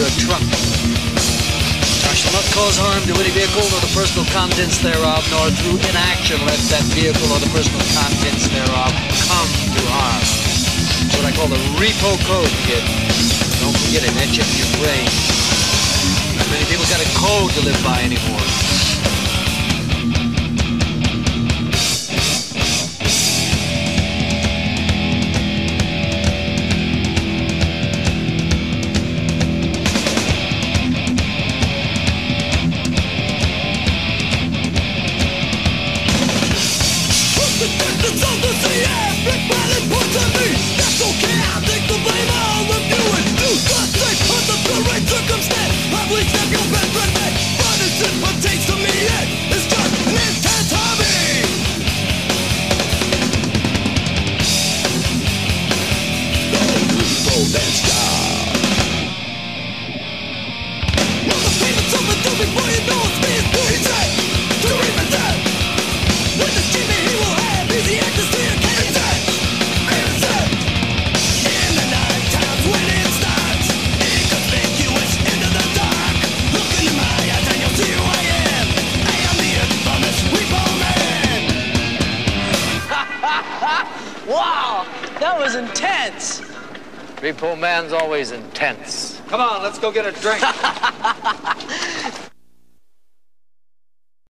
your trunk. Thou shalt not cause harm to any vehicle or the personal contents thereof, nor through inaction let that vehicle or the personal contents thereof come to harm. That's what I call the repo code, kid. Don't forget it, etch it in your brain. Not many people got a code to live by anymore. Wow, that was intense. Repo man's always intense. Come on, let's go get a drink.